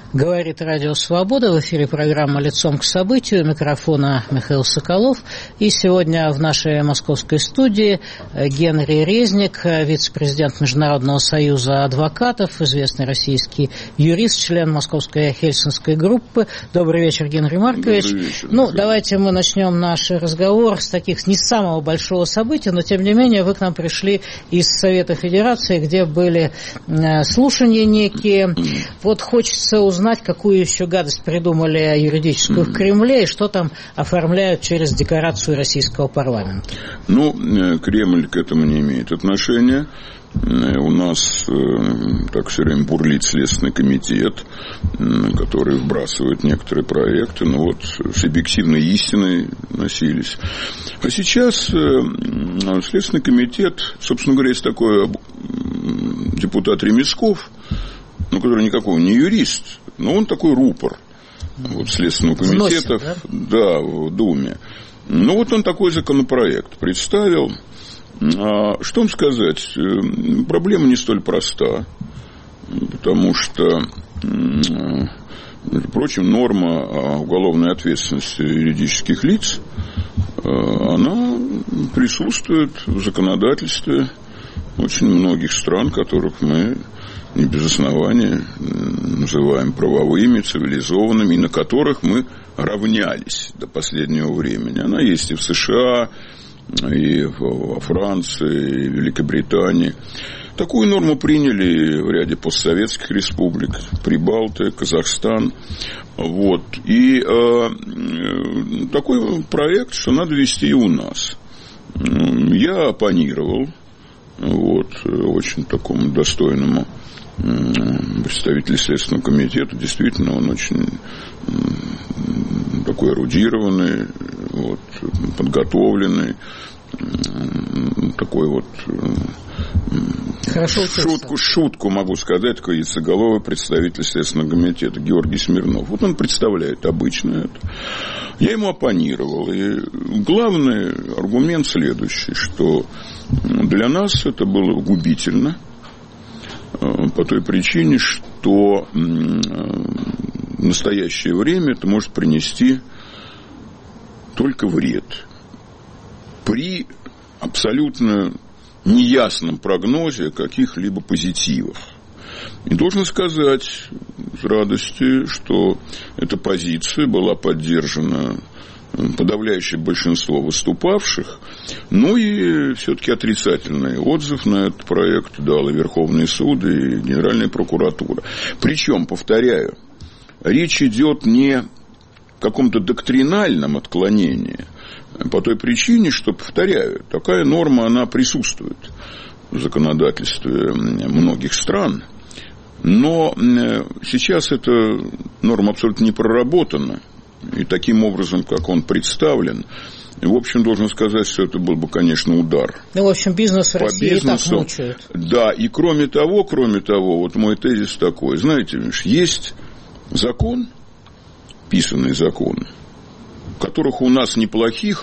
Говорит Радио Свобода. В эфире программа «Лицом к событию». У микрофона Михаил Соколов. И сегодня в нашей московской студии Генри Резник, вице-президент Международного союза адвокатов, известный российский юрист, член Московской Хельсинской группы. Добрый вечер, Генри Маркович. Добрый вечер. Давайте мы начнем наш разговор с таких не самого большого события, но тем не менее вы к нам пришли из Совета Федерации, где были слушания некие. Вот хочется узнать, какую еще гадость придумали юридическую в Кремле и что там оформляют через декорацию российского парламента. Кремль к этому не имеет отношения. У нас так все время бурлит Следственный комитет, который вбрасывает некоторые проекты, с объективной истиной носились. А сейчас Следственный комитет, собственно говоря, есть такой депутат Ремесков, который никакой не юрист, но он такой рупор Следственного комитета, в Думе. Он такой законопроект представил. Что вам сказать? Проблема не столь проста, потому что, между прочим, норма уголовной ответственности юридических лиц, она присутствует в законодательстве очень многих стран, которых мы не без основания называем правовыми, цивилизованными, и на которых мы равнялись до последнего времени. Она есть и в США, и во Франции, и в Великобритании. Такую норму приняли в ряде постсоветских республик, Прибалты, Казахстан. И такой проект, что надо вести и у нас. Я оппонировал очень такому достойному представителю Следственного комитета. Действительно, он очень такой эрудированный, подготовленный, такой шутку могу сказать, такой яйцеголовый представитель Следственного комитета Георгий Смирнов. Он представляет обычно это. Я ему оппонировал. И главный аргумент следующий, что для нас это было губительно по той причине, что в настоящее время это может принести только вред при абсолютно неясном прогнозе каких-либо позитивов. И должен сказать с радостью, что эта позиция была поддержана подавляющее большинство выступавших, и все-таки отрицательный отзыв на этот проект дал и Верховный суд, и Генеральная прокуратура. Причем, повторяю, речь идет не о каком-то доктринальном отклонении, по той причине, что, повторяю, такая норма, она присутствует в законодательстве многих стран, но сейчас эта норма абсолютно не проработана, и таким образом, как он представлен, в общем, должен сказать, что это был бы, конечно, удар. Бизнес в России и так мучают. Да, и кроме того, мой тезис такой. Знаете, есть закон, писанный закон, которых у нас неплохих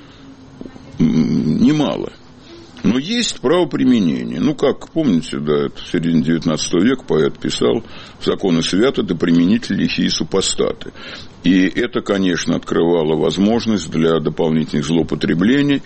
немало. Но есть правоприменение. Как помните, это в середине 19 века поэт писал: «Законы святы, да применители лихие супостаты». И это, конечно, открывало возможность для дополнительных злоупотреблений.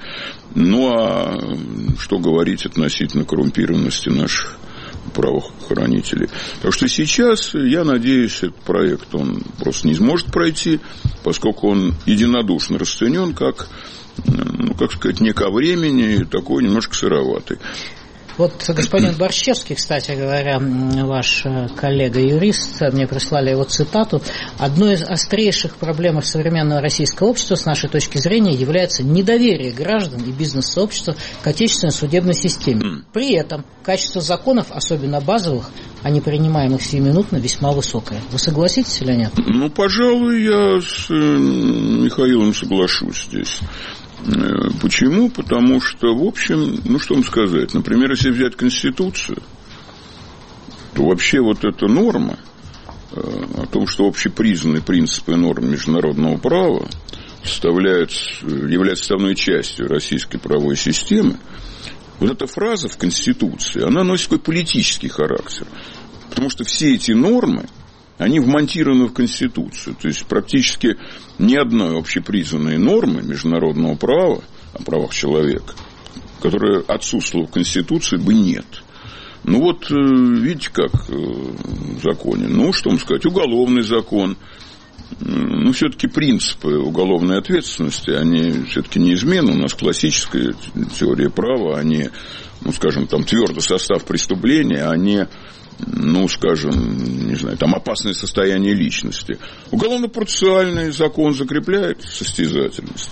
Что говорить относительно коррумпированности наших правоохранителей. Так что сейчас, я надеюсь, этот проект, он просто не сможет пройти, поскольку он единодушно расценен как не ко времени, такой немножко сыроватый. Господин Борщевский, кстати говоря, ваш коллега-юрист, мне прислали его цитату: «Одной из острейших проблем современного российского общества, с нашей точки зрения, является недоверие граждан и бизнес-сообщества к отечественной судебной системе. При этом качество законов, особенно базовых, а не принимаемых сиюминутно, весьма высокое». Вы согласитесь или нет? Пожалуй, я с Михаилом соглашусь здесь. Почему? Потому что, в общем, что вам сказать, например, если взять Конституцию, то вообще эта норма о том, что общепризнанные принципы и нормы международного права являются составной частью российской правовой системы, эта фраза в Конституции, она носит такой политический характер. Потому что все эти нормы они вмонтированы в Конституцию. То есть практически ни одной общепризнанной нормы международного права о правах человека, которая отсутствовала в Конституции, бы нет. Ну вот, видите, как в законе. Ну, что вам сказать, уголовный закон. Ну, все-таки принципы уголовной ответственности, они все-таки неизменны. У нас классическая теория права, они, ну, скажем, там, твердый состав преступления, они, ну, скажем, не знаю, там, опасное состояние личности. Уголовно-процессуальный закон закрепляет состязательность.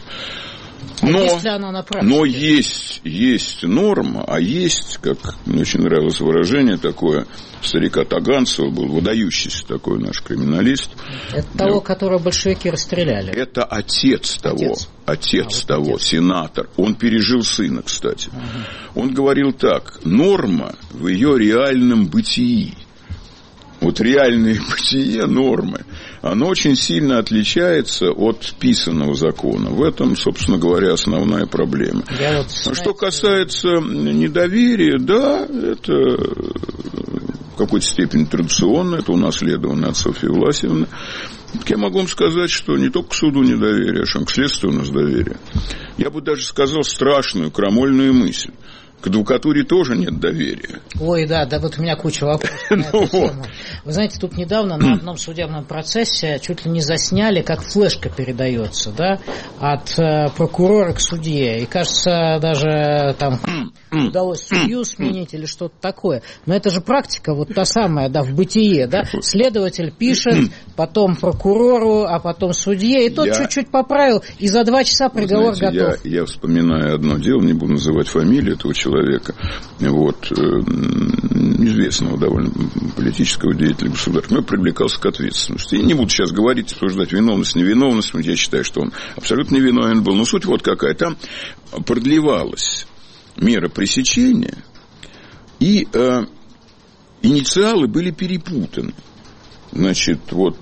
Но есть норма, а есть, как мне очень нравилось выражение такое, старика Таганцева, был выдающийся такой наш криминалист. Это того, которого большевики расстреляли. Это отец того, сенатор. Он пережил сына, кстати. Он говорил так: норма в ее реальном бытии. Вот реальное бытие нормы, оно очень сильно отличается от писанного закона. В этом, собственно говоря, основная проблема. Что касается недоверия, да, это в какой-то степени традиционно, это унаследовано от Софьи Власьевны. Так я могу вам сказать, что не только к суду недоверие, а к следствию у нас доверие. Я бы даже сказал страшную, крамольную мысль. К адвокатуре тоже нет доверия. Ой, да, вот у меня куча вопросов на эту тему. Вы знаете, тут недавно на одном судебном процессе чуть ли не засняли, как флешка передается, да, от прокурора к судье. И, кажется, даже там удалось судью сменить или что-то такое. Но это же практика вот та самая, да, в бытие, да. Следователь пишет, потом прокурору, а потом судье, и тот чуть-чуть поправил, и за 2 часа приговор готов. Я вспоминаю одно дело, не буду называть фамилию этого человека, вот, известного довольно политического деятеля государства, но привлекался к ответственности. И не буду сейчас говорить, обсуждать виновность, невиновность, я считаю, что он абсолютно невиновен был, но суть вот какая, там продлевалась мера пресечения, и инициалы были перепутаны. Значит,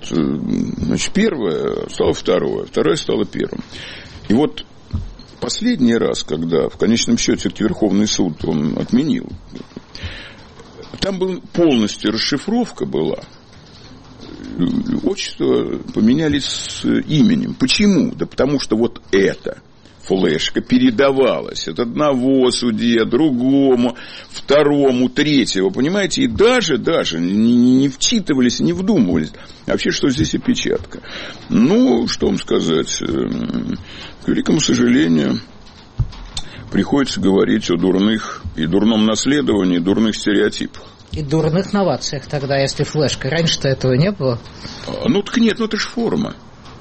первое стало второе стало первым. И вот последний раз, когда в конечном счете Верховный суд он отменил, там была полностью расшифровка была. Отчества поменялись с именем. Почему? Да потому что вот эта флешка передавалась от одного судьи, другому, второму, третьему, понимаете, и даже не вчитывались, не вдумывались. Вообще, что здесь опечатка? Ну, что вам сказать, к великому сожалению, приходится говорить о дурных и дурном наследовании, дурных стереотипах. И дурных новациях тогда, если флешка. Раньше-то этого не было. Ну, так нет, это же форма.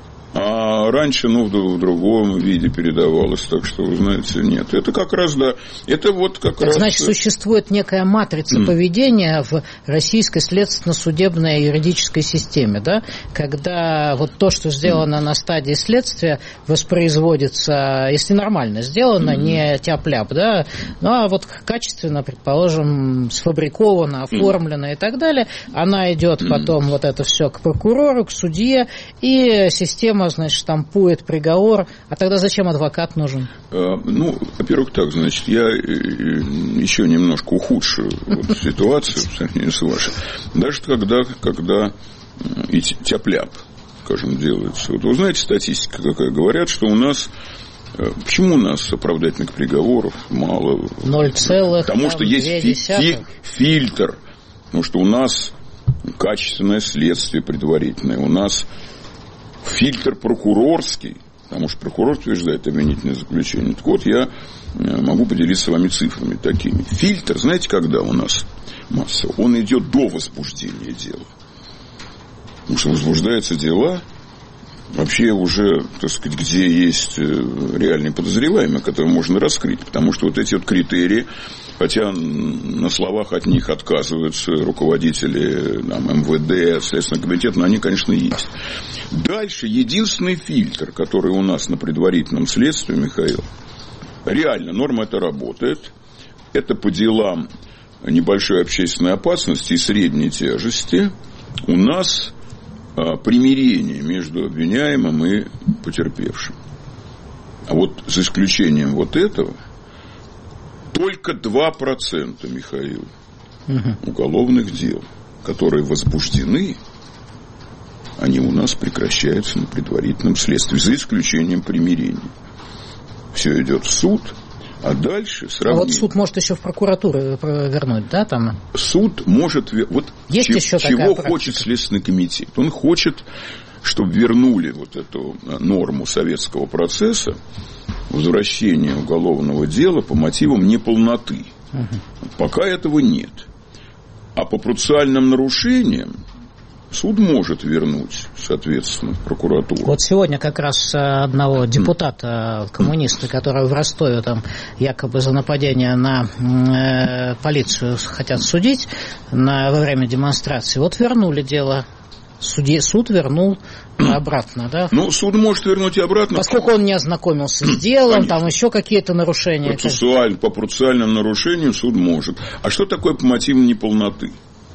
А раньше, в другом виде передавалось, так что, вы знаете, нет. Это как раз, да, это вот как так, раз... Значит, существует некая матрица поведения в российской следственно-судебной юридической системе, да, когда вот то, что сделано на стадии следствия, воспроизводится, если нормально сделано, не тяп-ляп, да, ну, а вот качественно, предположим, сфабриковано, оформлено и так далее, она идет потом вот это все к прокурору, к судье, и система, значит, штампует приговор. А тогда зачем адвокат нужен? Ну, во-первых, так, значит, я еще немножко ухудшу ситуацию в сравнении с вашей. Даже когда и тяп-ляп, скажем, делается. Вот вы знаете, статистика какая? Говорят, что у нас... Почему у нас оправдательных приговоров мало? 0,2. Потому что есть фильтр. Потому что у нас качественное следствие предварительное. У нас фильтр прокурорский, потому что прокурор утверждает обвинительное заключение. Так вот, я могу поделиться с вами цифрами такими. Фильтр, знаете, когда у нас массово? Он идет до возбуждения дела. Потому что возбуждаются дела вообще уже, так сказать, где есть реальные подозреваемые, которые можно раскрыть. Потому что вот эти вот критерии, хотя на словах от них отказываются руководители МВД, Следственный комитет, но они, конечно, есть. Дальше единственный фильтр, который у нас на предварительном следствии, Михаил, реально норма это работает, это по делам небольшой общественной опасности и средней тяжести у нас примирение между обвиняемым и потерпевшим. А вот за исключением вот этого только 2%, Михаил, уголовных дел, которые возбуждены, они у нас прекращаются на предварительном следствии, за исключением примирения. Все идет в суд, а дальше сравнение. А вот суд может еще в прокуратуру вернуть, да, там? Суд может... Вот есть еще чего хочет Следственный комитет? Он хочет, чтобы вернули вот эту норму советского процесса, возвращение уголовного дела по мотивам неполноты. Пока этого нет. А по процессуальным нарушениям суд может вернуть, соответственно, в прокуратуру. Вот сегодня как раз одного депутата, коммуниста, который в Ростове там якобы за нападение на полицию хотят судить во время демонстрации, вот вернули дело. Суд вернул обратно, да? Ну, суд может вернуть и обратно. Поскольку он не ознакомился с делом, конечно. Там еще какие-то нарушения. По процессуальным нарушениям суд может. А что такое по мотивам неполноты?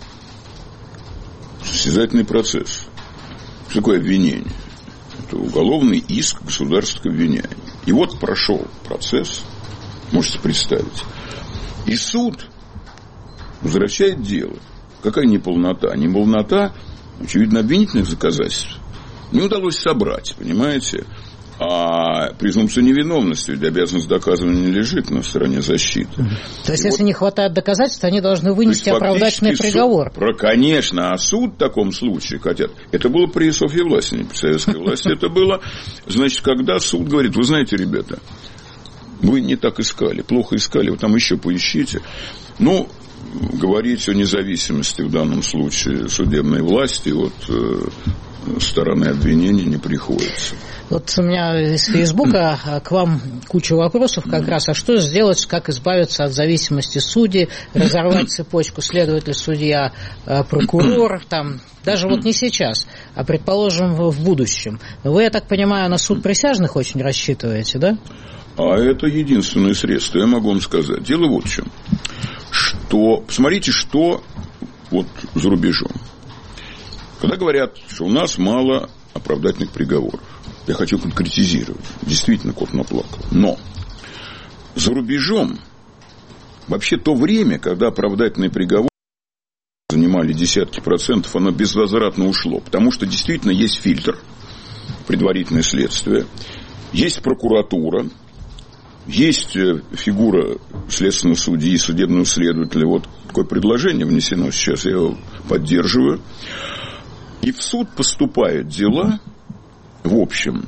Состязательный процесс. Что такое обвинение? Это уголовный иск государственного обвиняемого. И вот прошел процесс, можете представить. И суд возвращает дело. Какая неполнота? Неполнота, очевидно, обвинительных доказательств не удалось собрать, понимаете? А презумпция невиновности, ведь обязанность доказывания не лежит на стороне защиты. То есть, если не хватает доказательств, они должны вынести оправдательный приговор. Конечно, а суд в таком случае хотят. Это было при Софье Власине, при советской власти. Это было, значит, когда суд говорит: вы знаете, ребята, вы не так искали, плохо искали, вы там еще поищите. Ну, говорить о независимости в данном случае судебной власти от стороны обвинения не приходится. Вот у меня из Фейсбука к вам куча вопросов как раз. А что сделать, как избавиться от зависимости судей, разорвать цепочку следователь, судья, прокурор, там, даже вот не сейчас, а, предположим, в будущем. Вы, я так понимаю, на суд присяжных очень рассчитываете, да? А это единственное средство, я могу вам сказать. Дело вот в чем. Что, посмотрите, что вот за рубежом. Когда говорят, что у нас мало оправдательных приговоров, я хочу конкретизировать. Действительно, кот наплакал. Но за рубежом вообще то время, когда оправдательные приговоры занимали десятки процентов, оно безвозвратно ушло. Потому что действительно есть фильтр, предварительное следствие, есть прокуратура, есть фигура следственного судьи и судебного следователя. Вот такое предложение внесено сейчас, я его поддерживаю. И в суд поступают дела, в общем,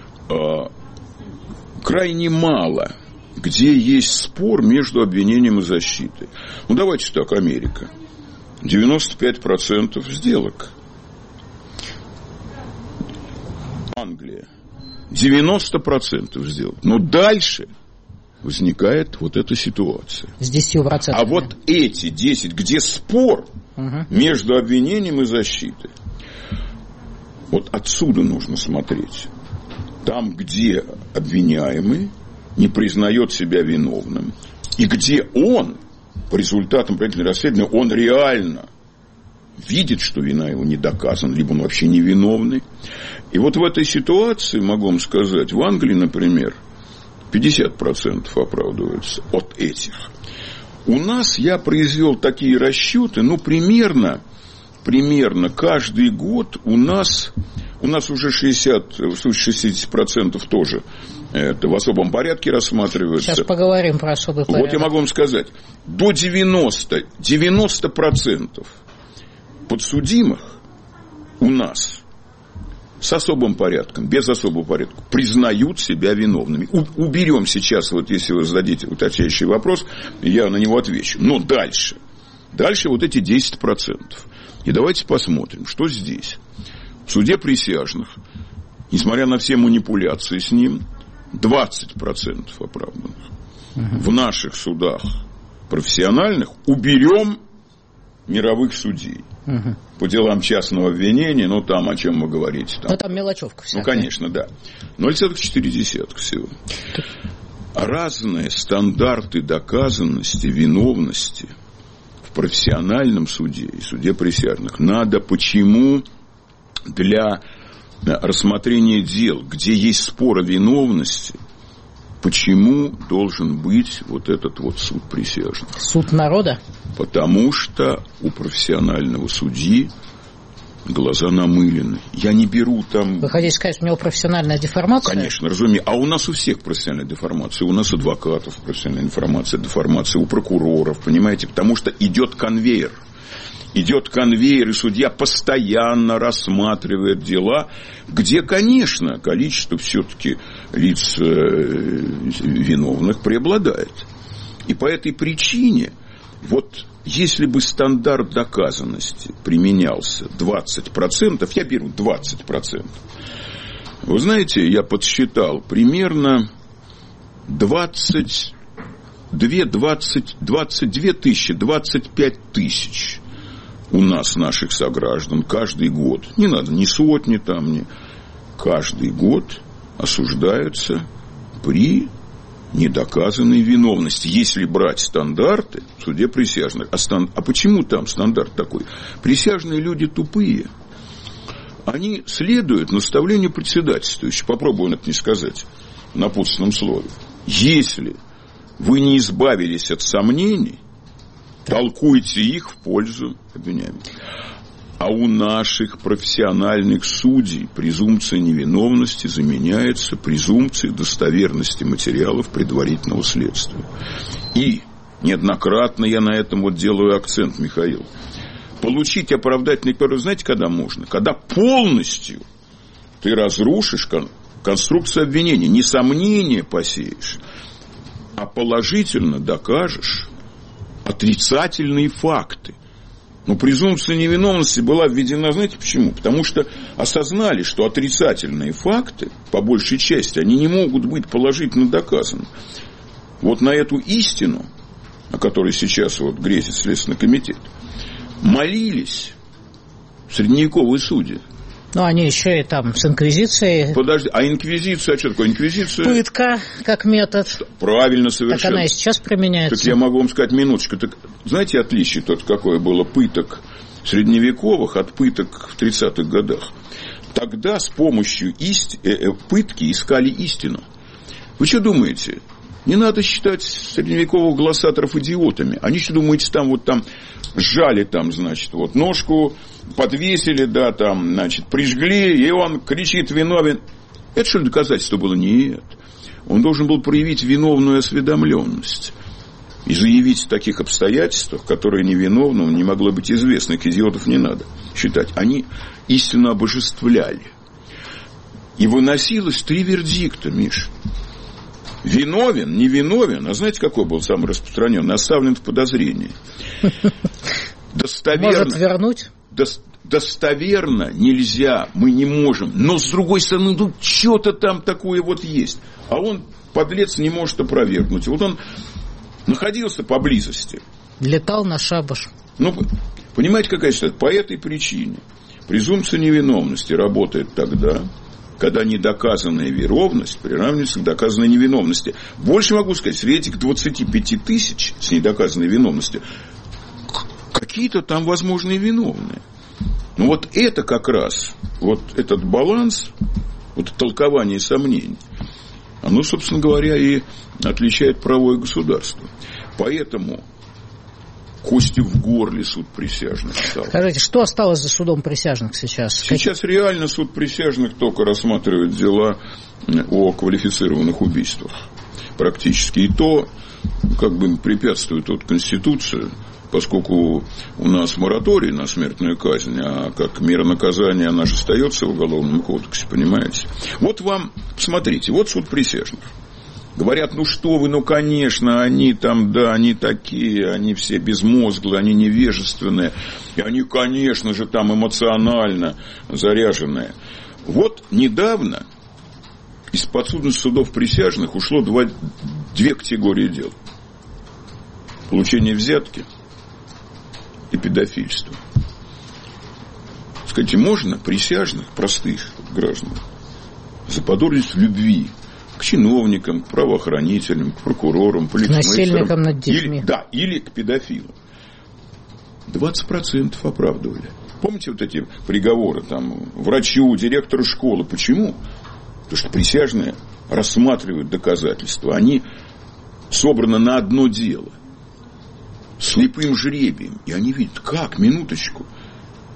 крайне мало, где есть спор между обвинением и защитой. Ну, давайте так, Америка. 95% сделок. Англия. 90% сделок. Но дальше возникает вот эта ситуация. С 10%. А вот эти 10, где спор между обвинением и защитой. Вот отсюда нужно смотреть. Там, где обвиняемый не признает себя виновным, и где он, по результатам предварительного расследования, он реально видит, что вина его не доказана, либо он вообще невиновный. И вот в этой ситуации, могу вам сказать, в Англии, например, 50% оправдываются от этих. У нас я произвел такие расчеты, ну, примерно каждый год у нас уже 60% тоже это в особом порядке рассматривается. Сейчас поговорим про особый порядок. Вот я могу вам сказать, до 90% подсудимых у нас с особым порядком, без особого порядка, признают себя виновными. Уберем сейчас, вот если вы зададите уточняющий вопрос, я на него отвечу. Но дальше вот эти 10%. И давайте посмотрим, что здесь. В суде присяжных, несмотря на все манипуляции с ним, 20% оправданных. В наших судах профессиональных уберем мировых судей. По делам частного обвинения, ну, там, о чем вы говорите. Там. Ну, там мелочевка всякая. Ну, конечно, да. 0,4 всего. Разные стандарты доказанности, виновности в профессиональном суде и суде присяжных. Надо почему для рассмотрения дел, где есть спор о виновности, почему должен быть вот этот вот суд присяжных? Суд народа? Потому что у профессионального судьи глаза намылены. Я не беру там... Вы хотите сказать, у него профессиональная деформация? Конечно, разумеется. А у нас у всех профессиональная деформация. У нас адвокатов профессиональная деформация, у прокуроров, понимаете? Потому что идет конвейер. Идет конвейер, и судья постоянно рассматривает дела, где, конечно, количество все-таки лиц виновных преобладает. И по этой причине, вот если бы стандарт доказанности применялся 20%, я беру 20%, вы знаете, я подсчитал, примерно 22 тысячи, 25 тысяч у нас, наших сограждан, каждый год, не надо ни сотни там, ни... каждый год осуждаются при недоказанной виновности, если брать стандарты в суде присяжных. А почему там стандарт такой? Присяжные люди тупые. Они следуют наставлению председательствующего. Попробую это не сказать в напутственном слове. Если вы не избавились от сомнений, толкуйте их в пользу обвиняемых. А у наших профессиональных судей презумпция невиновности заменяется презумпцией достоверности материалов предварительного следствия. И неоднократно я на этом вот делаю акцент, Михаил. Получить оправдательный приговор, знаете, когда можно? Когда полностью ты разрушишь конструкцию обвинения, не сомнения посеешь, а положительно докажешь отрицательные факты. Но презумпция невиновности была введена, знаете почему? Потому что осознали, что отрицательные факты, по большей части, они не могут быть положительно доказаны. Вот на эту истину, о которой сейчас вот грезит Следственный комитет, молились средневековые судьи. Ну, они еще и там с инквизицией. Подожди, а инквизиция, что такое инквизиция? Пытка как метод. Правильно, совершенно. Так она и сейчас применяется. Так я могу вам сказать минуточку. Так, знаете, отличие тут какое было пыток средневековых от пыток в 30-х годах? Тогда с помощью пытки искали истину. Вы что думаете? Не надо считать средневековых глоссаторов идиотами. Они что думаете, там вот там сжали там, значит, вот ножку, подвесили, да, там, значит, прижгли, и он кричит виновен. Это что ли доказательство было? Нет. Он должен был проявить виновную осведомленность и заявить в таких обстоятельствах, которые невиновны, не могло быть известно, их идиотов не надо считать. Они истинно обожествляли. И выносилось 3 вердикта, Миш. Виновен, невиновен. А знаете, какой был самый распространенный? Оставлен в подозрении. Достоверно. Может вернуть? Достоверно нельзя, мы не можем. Но, с другой стороны, тут что-то там такое вот есть. А он, подлец, не может опровергнуть. Вот он находился поблизости. Летал на шабаш. Ну, понимаете, какая ситуация? По этой причине презумпция невиновности работает тогда, когда недоказанная виновность приравнивается к доказанной невиновности. Больше могу сказать, среди этих 25 тысяч с недоказанной виновностью какие-то там возможные виновные. Но вот это как раз, вот этот баланс, вот толкование сомнений, оно, собственно говоря, и отличает правое государство. Поэтому кости в горле суд присяжных стал. Скажите, что осталось за судом присяжных сейчас? Сейчас реально суд присяжных только рассматривает дела о квалифицированных убийствах. Практически. И то, как бы препятствует от Конституции, поскольку у нас мораторий на смертную казнь, а как мера наказания она же остается в Уголовном кодексе, понимаете? Вот вам, посмотрите, вот суд присяжных. Говорят, ну что вы, ну конечно, они там, да, они такие, они все безмозглые, они невежественные, и они, конечно же, там эмоционально заряженные. Вот недавно из подсудности судов присяжных ушло две категории дел. Получение взятки и педофильство. Скажите, можно присяжных, простых граждан, заподозрить в любви к чиновникам, к правоохранителям, к прокурорам, полицейским, насильникам над детьми. Или к педофилам. 20% оправдывали. Помните вот эти приговоры там, врачу, директору школы? Почему? Потому что присяжные рассматривают доказательства. Они собраны на одно дело. Слепым жребием. И они видят, как, минуточку.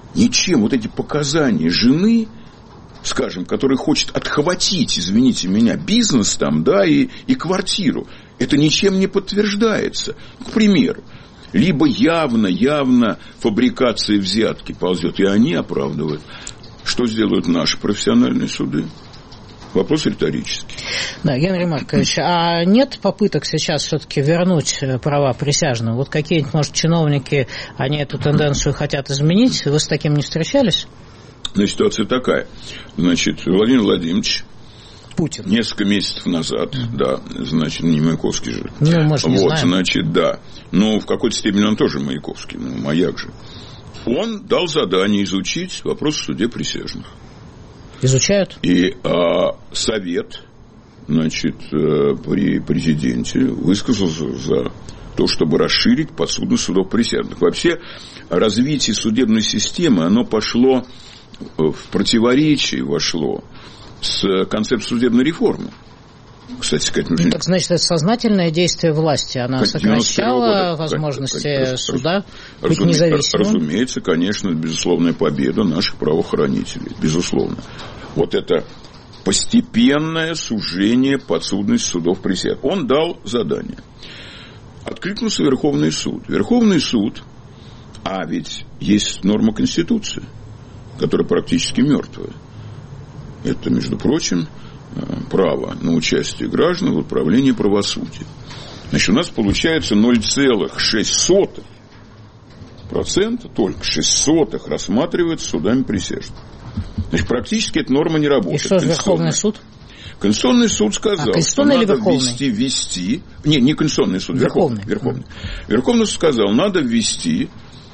ничем. Вот эти показания жены, скажем, которая хочет отхватить, извините меня, бизнес там, да, и квартиру, это ничем не подтверждается. К примеру, либо явно фабрикация взятки ползет, и они оправдывают. Что сделают наши профессиональные суды? Вопрос риторический. Да, Генрий Маркович, а нет попыток сейчас все-таки вернуть права присяжным? Вот какие-нибудь, может, чиновники, они эту тенденцию хотят изменить? Вы с таким не встречались? Значит, ситуация такая. Значит, Владимир Владимирович Путин. Несколько месяцев назад, да, значит, не Маяковский же. Ну, может, не вот, знаем. значит, да. Но в какой-то степени он тоже Маяковский, маяк же. Он дал задание изучить вопрос в суде присяжных. Изучают? И совет, значит, при президенте высказался за то, чтобы расширить подсудность судов присяжных. Вообще, развитие судебной системы, оно пошло в противоречие, вошло с концепцией судебной реформы. Кстати сказать, нужно... Так, значит, это сознательное действие власти. Она сокращала возможности суда быть независимым. Разумеется, конечно, безусловная победа наших правоохранителей. Безусловно. Вот это постепенное сужение подсудности судов присяжных. Он дал задание. Откликнулся Верховный суд. Верховный суд, а ведь есть норма Конституции, которая практически мертвая. Это, между прочим, право на участие граждан в управлении правосудия. Значит, у нас получается 0,06%, только 0,06% рассматривается судами присяжных. Значит, практически эта норма не работает. И что же Верховный суд? Конституционный суд сказал, что надо ввести... Не Конституционный суд, Верховный. Верховный суд сказал, надо ввести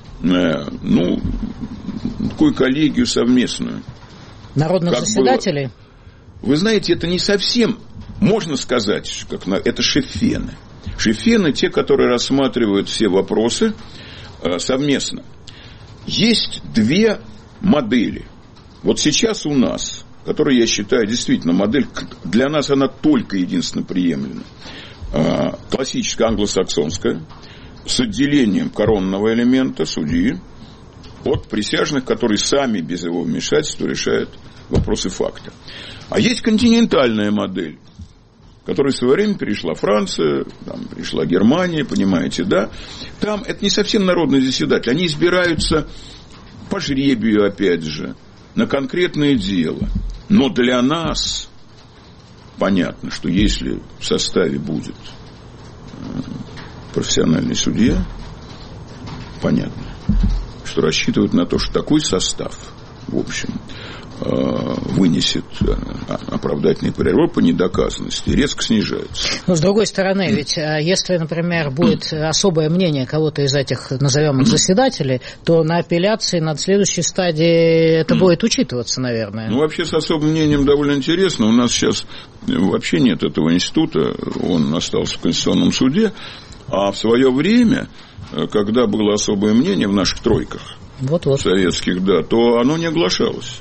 такую коллегию совместную. Народных заседателей? Вы знаете, это не совсем, можно сказать, это шефены. Шефены, те, которые рассматривают все вопросы совместно. Есть две модели. Вот сейчас у нас, которая, я считаю, действительно модель, для нас она только единственно приемлема. Классическая англосаксонская, с отделением коронного элемента, судьи, от присяжных, которые сами без его вмешательства решают вопросы факта. А есть континентальная модель, к которой в свое время перешла Франция, там перешла Германия, понимаете, да? Там это не совсем народные заседатели, они избираются по жребию, опять же, на конкретное дело. Но для нас понятно, что если в составе будет профессиональный судья, понятно, что рассчитывают на то, что такой состав, в общем, вынесет оправдательный приговор по недоказанности, резко снижается. Но с другой стороны, ведь если, например, будет особое мнение кого-то из этих, назовем их, заседателей, то на апелляции над следующей стадией это будет учитываться, наверное. Вообще с особым мнением довольно интересно. У нас сейчас вообще нет этого института, он остался в Конституционном суде, а в свое время, когда было особое мнение в наших тройках советских, да, то оно не оглашалось.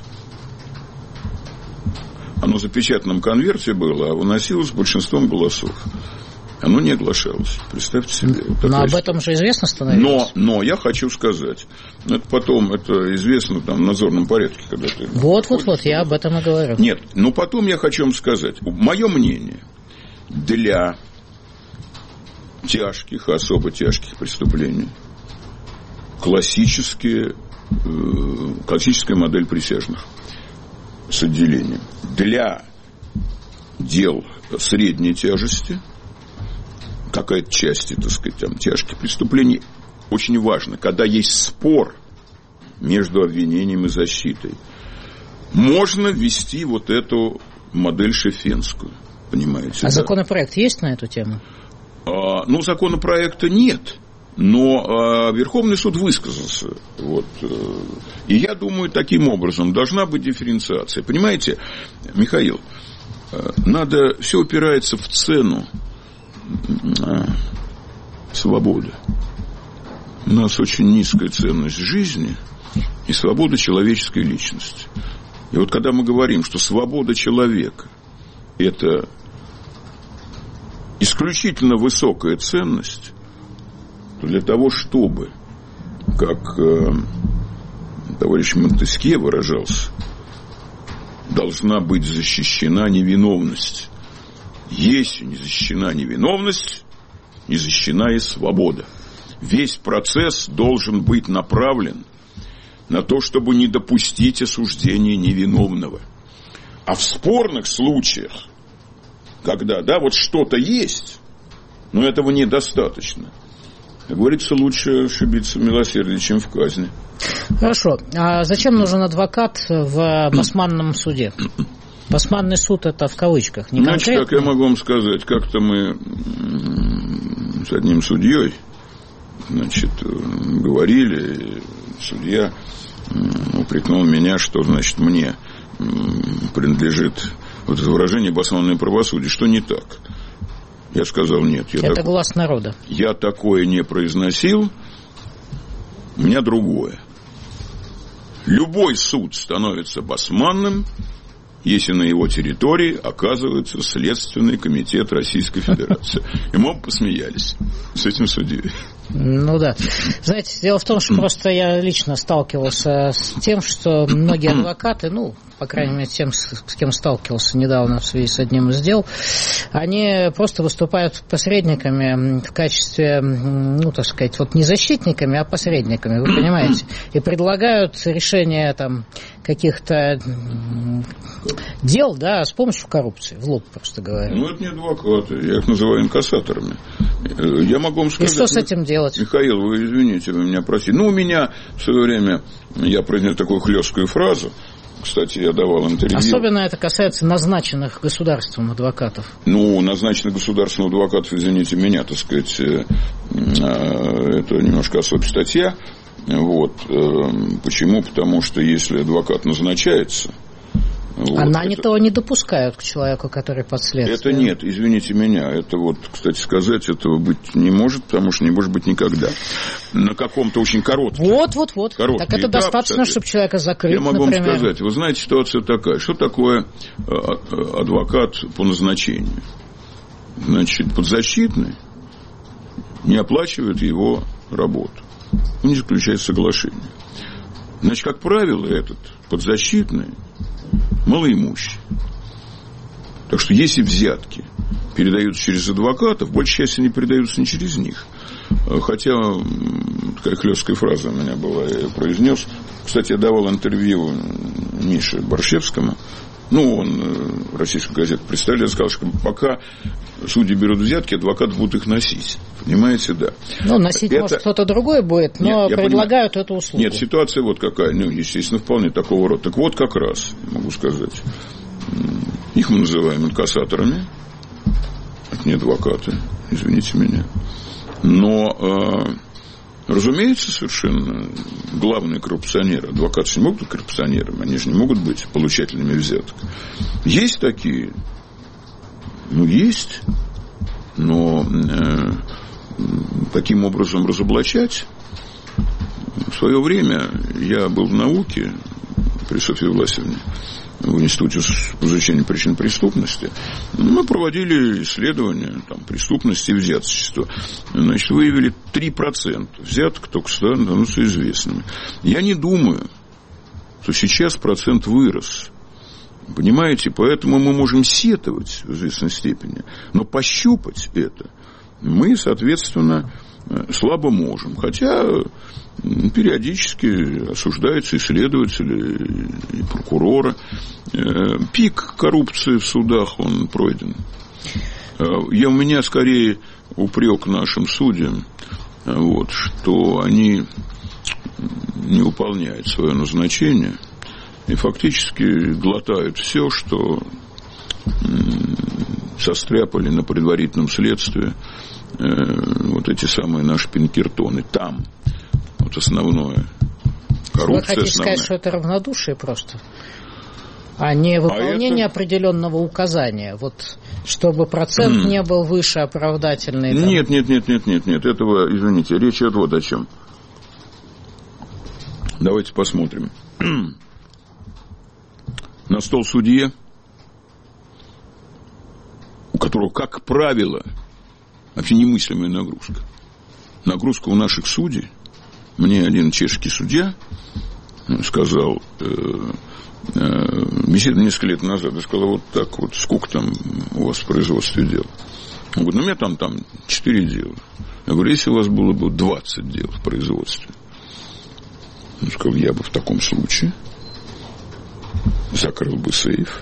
Оно в запечатанном конверте было, а выносилось большинством голосов. Оно не оглашалось. Представьте себе. Но об этом же известно становилось. Но я хочу сказать, это потом, это известно там, в надзорном порядке, когда ты... Вот, я об этом и говорю. Нет, но потом я хочу вам сказать, мое мнение, для тяжких, особо тяжких преступлений, классическая модель присяжных с отделением. Для дел средней тяжести, какая-то часть, так сказать, там, тяжких преступлений, очень важно, когда есть спор между обвинением и защитой, можно ввести вот эту модель шефенскую, понимаете? А законопроект есть на эту тему? Законопроекта нет. Но Верховный суд высказался. Вот. И я думаю, таким образом должна быть дифференциация. Понимаете, Михаил, все упирается в цену свободы. У нас очень низкая ценность жизни и свобода человеческой личности. И вот когда мы говорим, что свобода человека – это исключительно высокая ценность, для того, чтобы, как товарищ Монтескье выражался, должна быть защищена невиновность. Если не защищена невиновность, не защищена и свобода. Весь процесс должен быть направлен на то, чтобы не допустить осуждения невиновного. А в спорных случаях, когда, да, вот что-то есть, но этого недостаточно, как говорится, лучше ошибиться в милосердии, чем в казни. Хорошо. А зачем нужен адвокат в басманном суде? Басманный суд — это в кавычках, не конкретно? Значит, как я могу вам сказать, как-то мы с одним судьей, значит, говорили, судья упрекнул меня, что, значит, мне принадлежит вот это выражение «басманное правосудие». Что не так? Я сказал, нет. Это глас народа. Я такое не произносил, у меня другое. Любой суд становится басманным, если на его территории оказывается Следственный комитет Российской Федерации. И мы посмеялись с этим судьей. Ну да. Знаете, дело в том, что просто я лично сталкивался с тем, что многие адвокаты, ну, по крайней мере, тем, с кем сталкивался недавно в связи с одним из дел, они просто выступают посредниками в качестве, ну, так сказать, вот не защитниками, а посредниками, вы понимаете, и предлагают решение там каких-то дел, да, с помощью коррупции, в лоб просто говоря. Ну, это не адвокаты, я их называю инкассаторами. Я могу вам сказать... И что с этим делать? Михаил, вы извините, вы меня простите. Ну, у меня в свое время, я произнес такую хлесткую фразу, кстати, я давал интервью. Особенно это касается назначенных государством адвокатов. Ну, назначенных государственных адвокатов, извините меня, так сказать, это немножко особая статья. Вот. Почему? Потому что если адвокат назначается... Вот, этого не допускают к человеку, который под следствием. Это нет, извините меня. Это вот, кстати сказать, этого быть не может, потому что не может быть никогда. На каком-то очень коротком. Вот. Так это достаточно, чтобы человека закрыть, я могу например. вам сказать. Вы знаете, ситуация такая. Что такое адвокат по назначению? Значит, подзащитный не оплачивает его работу. Он не заключает соглашение. Значит, как правило, этот подзащитный малоимущий. Так что если взятки передаются через адвокатов, большей части не передаются не через них. Хотя такая хлесткая фраза у меня была, я ее произнес. Кстати, я давал интервью Мише Борщевскому. Ну, он российскую газету представлял, сказал, что пока судьи берут взятки, адвокаты будут их носить. Понимаете, да. Ну, носить, это... может, кто-то другой будет, но нет, предлагают эту услугу. Нет, ситуация вот какая. Ну, естественно, вполне такого рода. Так вот, как раз, могу сказать, их мы называем инкассаторами. Это не адвокаты, извините меня. Но... разумеется, совершенно главные коррупционеры, адвокаты же не могут быть коррупционерами, они же не могут быть получателями взяток. Есть такие? Ну, есть. Но таким образом разоблачать. В свое время я был в науке при Софье Власевне в Институте по изучению причин преступности. Мы проводили исследования там, преступности и взяточества. Значит, выявили 3% взяток только становятся известными. Я не думаю, что сейчас процент вырос. Понимаете, поэтому мы можем сетовать в известной степени, но пощупать это мы, соответственно, слабо можем. Хотя периодически осуждаются и следователи, и прокуроры. Пик коррупции в судах, он пройден. У меня скорее упрек нашим судьям, вот, что они не выполняют свое назначение и фактически глотают все, что состряпали на предварительном следствии вот эти самые наши Пинкертоны. Там вот основное. Коррупция. Вы хотите сказать, что это равнодушие просто? А не выполнение определенного указания, вот, чтобы процент не был выше оправдательный. Там. Нет, этого, извините, речь идет вот о чем. Давайте посмотрим. На стол судье, у которого, как правило, вообще немыслимая нагрузка. Нагрузка у наших судей. Мне один чешский судья сказал, беседу несколько лет назад, я сказал, вот так вот, сколько там у вас в производстве дел? Он говорит, у меня там 4 дела. Я говорю, если у вас было бы 20 дел в производстве, он сказал, я бы в таком случае закрыл бы сейф,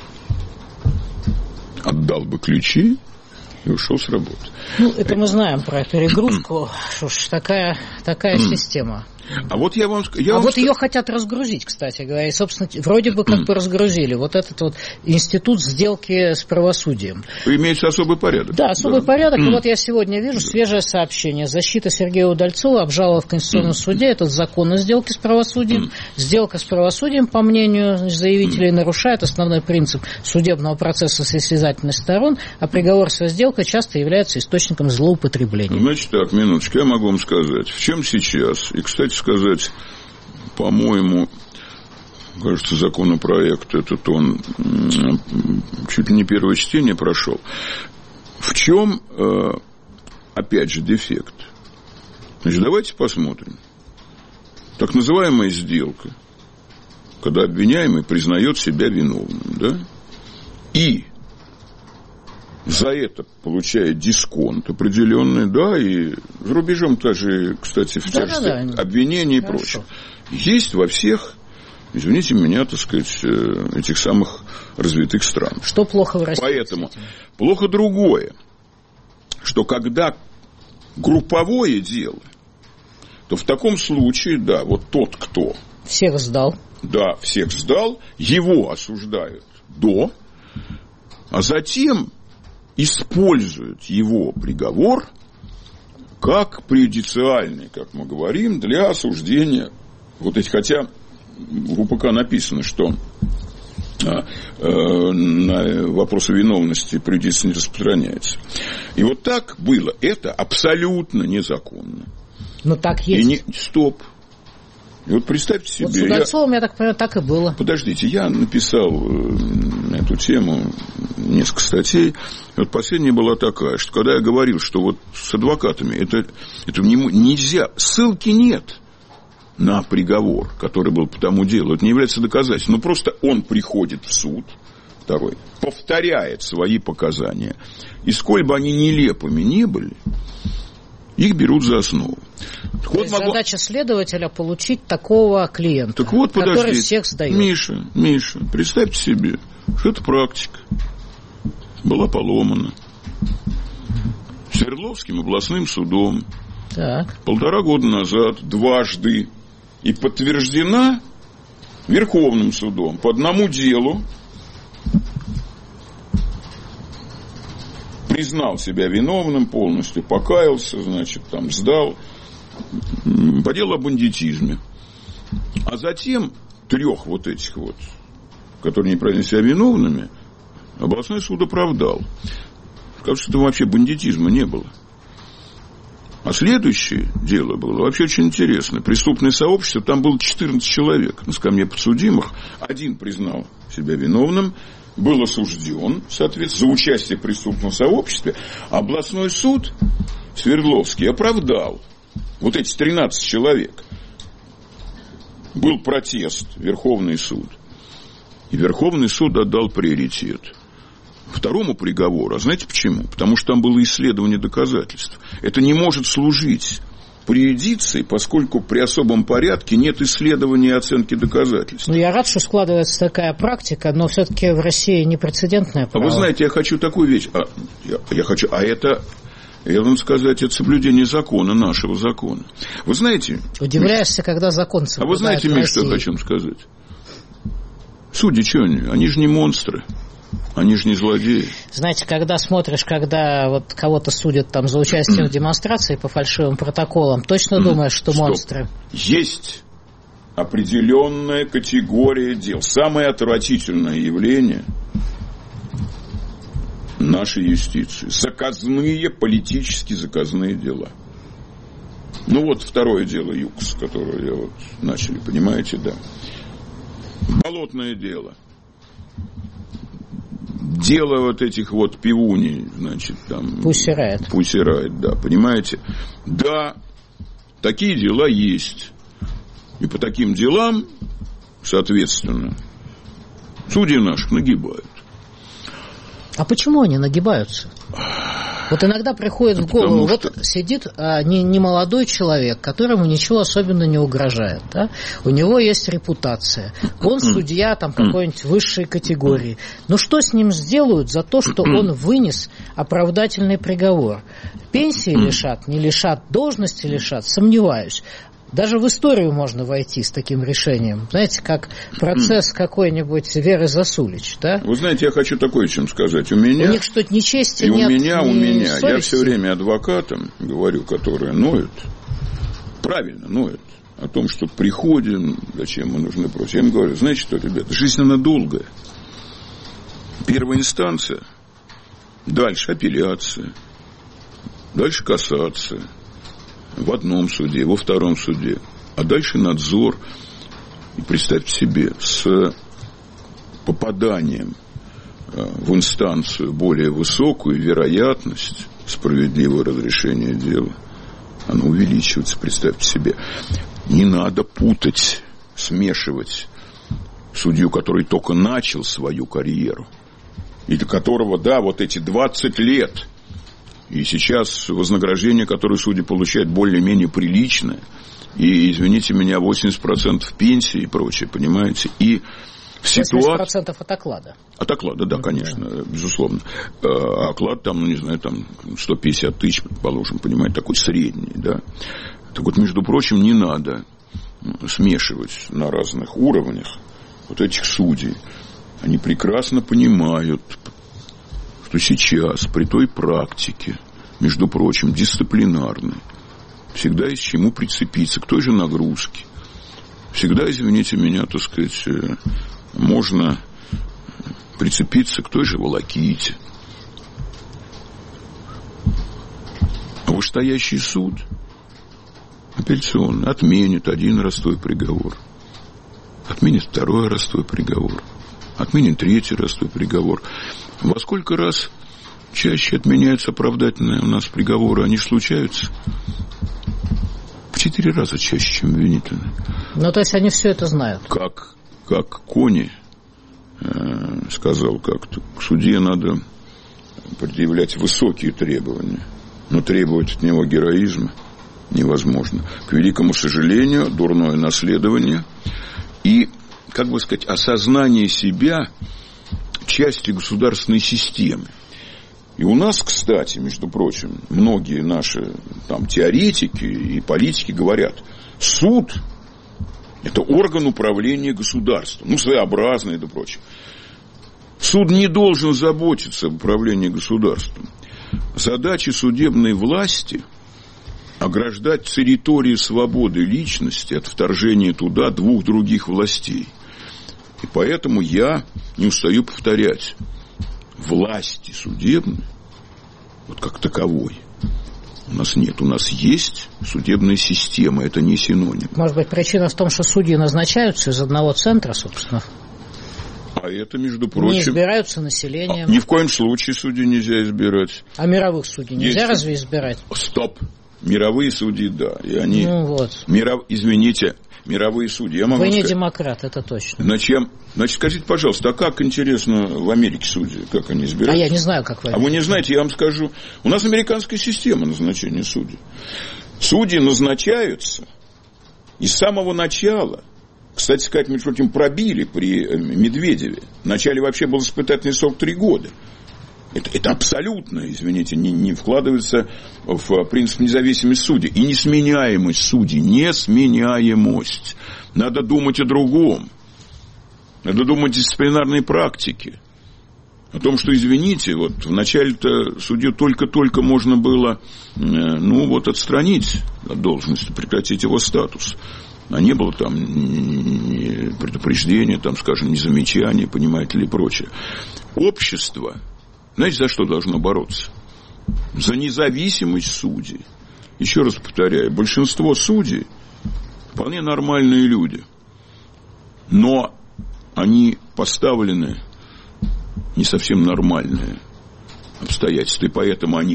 отдал бы ключи и ушел с работы. Это мы знаем про перегрузку. Что ж, такая система. А вот ее хотят разгрузить, кстати говоря. И, собственно, вроде бы как бы разгрузили. Вот этот вот институт сделки с правосудием. Имеется особый порядок. Да, особый порядок. И вот я сегодня вижу свежее сообщение. Защита Сергея Удальцова обжаловала в Конституционном суде этот закон о сделке с правосудием. Сделка с правосудием, по мнению заявителей, нарушает основной принцип судебного процесса состязательности сторон, а приговор со сделкой часто является источником злоупотребления. Значит так, минуточку, я могу вам сказать, в чем сейчас, и, кстати сказать, по-моему, кажется, законопроект этот, он чуть ли не первое чтение прошел. В чем, опять же, дефект? Значит, давайте посмотрим. Так называемая сделка, когда обвиняемый признает себя виновным, да, и за это получает дисконт определенный, да, и за рубежом тоже, кстати, в тяжести обвинений и прочее. Есть во всех, извините меня, так сказать, этих самых развитых стран. Что плохо в России? Поэтому плохо другое, что когда групповое дело, то в таком случае, да, вот тот, кто всех сдал. Да, всех сдал, его осуждают до, а затем используют его приговор как преюдициальный, как мы говорим, для осуждения вот этих. Хотя в УПК написано, что на вопросы виновности преюдиция не распространяется. И вот так было. Это абсолютно незаконно. Но так есть. Стоп. И вот представьте себе... Вот с Удальцовым, я так понимаю, так и было. Подождите, я написал на эту тему несколько статей. И вот последняя была такая, что когда я говорил, что вот с адвокатами это нельзя, ссылки нет на приговор, который был по тому делу, это не является доказательством. Но просто он приходит в суд, второй, повторяет свои показания. И сколь бы они нелепыми не были, их берут за основу. То есть задача следователя получить такого клиента, так вот, который всех сдает. Миша, представьте себе, что эта практика была поломана Свердловским областным судом 1,5 года назад дважды и подтверждена Верховным судом по одному делу. Признал себя виновным полностью, покаялся, значит, там сдал по делу о бандитизме. А затем 3 вот этих вот, которые не признали себя виновными, областной суд оправдал. Сказал, что там вообще бандитизма не было. А следующее дело было вообще очень интересное. Преступное сообщество, там было 14 человек на скамье подсудимых. Один признал себя виновным, был осужден, соответственно, за участие в преступном сообществе. Областной суд Свердловский оправдал вот эти 13 человек. Был протест, Верховный суд. И Верховный суд отдал приоритет второму приговору. А знаете почему? Потому что там было исследование доказательств. Это не может служить преюдицией, поскольку при особом порядке нет исследования и оценки доказательств. Ну, я рад, что складывается такая практика, но все-таки в России непрецедентное право. А вы знаете, я хочу такую вещь. Это, я вам сказать, это соблюдение закона, нашего закона. Вы знаете... Удивляешься, когда закон соблюдает. А вы знаете, Миш, что я хочу вам сказать? Судьи, что они же не монстры. Они же не злодеи. Знаете, когда смотришь, когда вот кого-то судят там за участие в демонстрации по фальшивым протоколам, точно думаешь, что монстры? Есть определенная категория дел. Самое отвратительное явление нашей юстиции. Заказные, политически заказные дела. Ну вот второе дело ЮКС, которое я вот начали, понимаете, да. Болотное дело. Дело вот этих вот пивуней, значит, там... Пусирает, да, понимаете? Да, такие дела есть. И по таким делам соответственно, судьи наших нагибают. А почему они нагибаются? Вот иногда приходит в голову, вот сидит немолодой человек, которому ничего особенно не угрожает, да? У него есть репутация, он судья там какой-нибудь высшей категории. Но что с ним сделают за то, что он вынес оправдательный приговор? Пенсии лишат, не лишат, должности лишат, сомневаюсь. Даже в историю можно войти с таким решением. Знаете, как процесс какой-нибудь Веры Засулич, да? Вы знаете, я хочу такое чем сказать. У них что-то ни чести нет, ни совести. Я все время адвокатам говорю, которые ноют, правильно ноют, о том, что приходим, зачем мы нужны, прочее. Я им говорю, знаете что, ребята, жизнь она долгая. Первая инстанция, дальше апелляция, дальше кассация. В одном суде, во втором суде. А дальше надзор. И представьте себе, с попаданием в инстанцию более высокую вероятность справедливого разрешения дела, она увеличивается, представьте себе. Не надо путать, смешивать судью, который только начал свою карьеру, и для которого, да, вот эти 20 лет... И сейчас вознаграждение, которое судьи получают, более-менее приличное. И, извините меня, 80% пенсии и прочее, понимаете? И в ситуации... 80% от оклада. От оклада, да, конечно, безусловно. А оклад там, ну, не знаю, там 150 тысяч, предположим, понимаете, такой средний, да. Так вот, между прочим, не надо смешивать на разных уровнях вот этих судей. Они прекрасно понимают, что сейчас при той практике, между прочим, дисциплинарной, всегда есть к чему прицепиться, к той же нагрузке. Всегда, извините меня, так сказать, можно прицепиться к той же волоките. А вышестоящий суд апелляционный отменит один раз твой приговор, отменит второй раз твой приговор, отменит третий раз твой приговор. Во сколько раз чаще отменяются оправдательные у нас приговоры? Они же случаются в 4 раза чаще, чем обвинительные. Ну, то есть они все это знают. Как Кони сказал как-то, к судье надо предъявлять высокие требования, но требовать от него героизма невозможно. К великому сожалению, дурное наследование и, как бы сказать, осознание себя части государственной системы. И у нас, кстати, между прочим, многие наши там теоретики и политики говорят, суд – это орган управления государством, ну, своеобразный и прочее. Суд не должен заботиться об управлении государством. Задача судебной власти – ограждать территорию свободы личности от вторжения туда двух других властей. И поэтому я не устаю повторять, власти судебной, вот как таковой, у нас нет. У нас есть судебная система, это не синоним. Может быть, причина в том, что судьи назначаются из одного центра, собственно? А это, между прочим... Не избираются населением? Ни в коем случае судей нельзя избирать. А мировых судей нельзя разве избирать? Стоп! Мировые судьи, да. И они... Ну вот. Извините... Мировые судьи. Я могу Вы не сказать, демократ, это точно. Значит, скажите, пожалуйста, а как, интересно, в Америке судьи, как они избираются? А я не знаю, как в Америке. А вы не знаете, я вам скажу. У нас американская система назначения судей. Судьи назначаются и с самого начала. Кстати сказать, между прочим, пробили при Медведеве. Вначале вообще был испытательный срок 3 года. Это абсолютно, извините, не вкладывается в принцип независимости судей. И несменяемость судей. Несменяемость. Надо думать о другом. Надо думать о дисциплинарной практике. О том, что, извините, вот в начале-то судью только-только можно было, отстранить от должности, прекратить его статус. А не было там ни предупреждения, там, скажем, ни замечания, понимаете ли, и прочее. Общество... Знаете, за что должно бороться? За независимость судей. Еще раз повторяю, большинство судей вполне нормальные люди. Но они поставлены не совсем нормальные обстоятельства, и поэтому они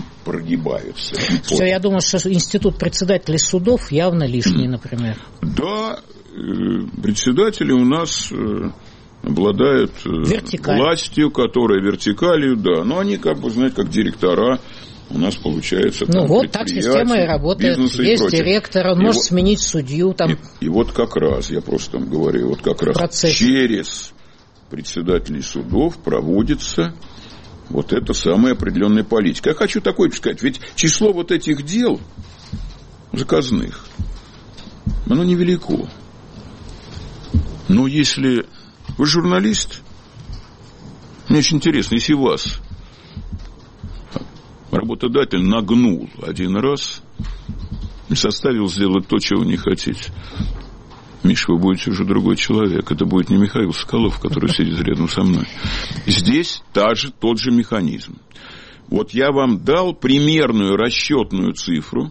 прогибаются. Все, я думаю, что институт председателей судов явно лишний, например. Да, председатели у нас обладают властью, которая вертикалью, да. Но они, как бы, знаете, как директора, у нас получается... Ну вот так система и работает. Есть директор, он может сменить судью. Там... И вот как раз, я просто там говорю, вот как раз через председателей судов проводится вот эта самая определенная политика. Я хочу такое сказать, ведь число вот этих дел заказных, оно невелико. Но если вы журналист, мне очень интересно, если вас работодатель нагнул один раз и заставил сделать то, чего не хотите, Миша, вы будете уже другой человек. Это будет не Михаил Соколов, который сидит рядом со мной. Здесь тот же механизм. Вот я вам дал примерную расчетную цифру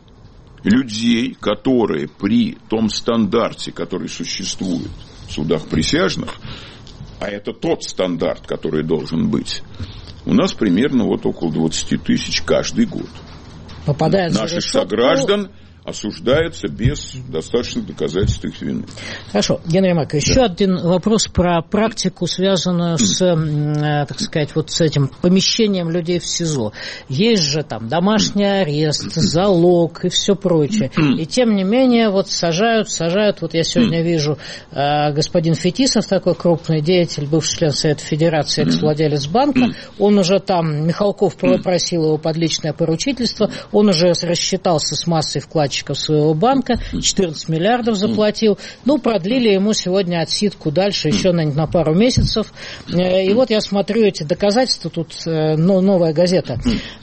людей, которые при том стандарте, который существует в судах присяжных, а это тот стандарт, который должен быть, у нас примерно вот около 20 тысяч каждый год. Попадает наших сограждан осуждается без достаточных доказательств их вины. Хорошо, Генрий Маркович, еще один вопрос про практику, связанную с, так сказать, вот с этим помещением людей в СИЗО. Есть же там домашний арест, залог и все прочее. И тем не менее, вот сажают, вот я сегодня вижу господин Фетисов, такой крупный деятель, бывший член Совета Федерации, экс-владелец банка, он уже там, Михалков просил его под личное поручительство, он уже рассчитался с массой вкладчиков своего банка, 14 миллиардов заплатил. Ну, продлили ему сегодня отсидку дальше еще на пару месяцев. И вот я смотрю эти доказательства, тут новая газета.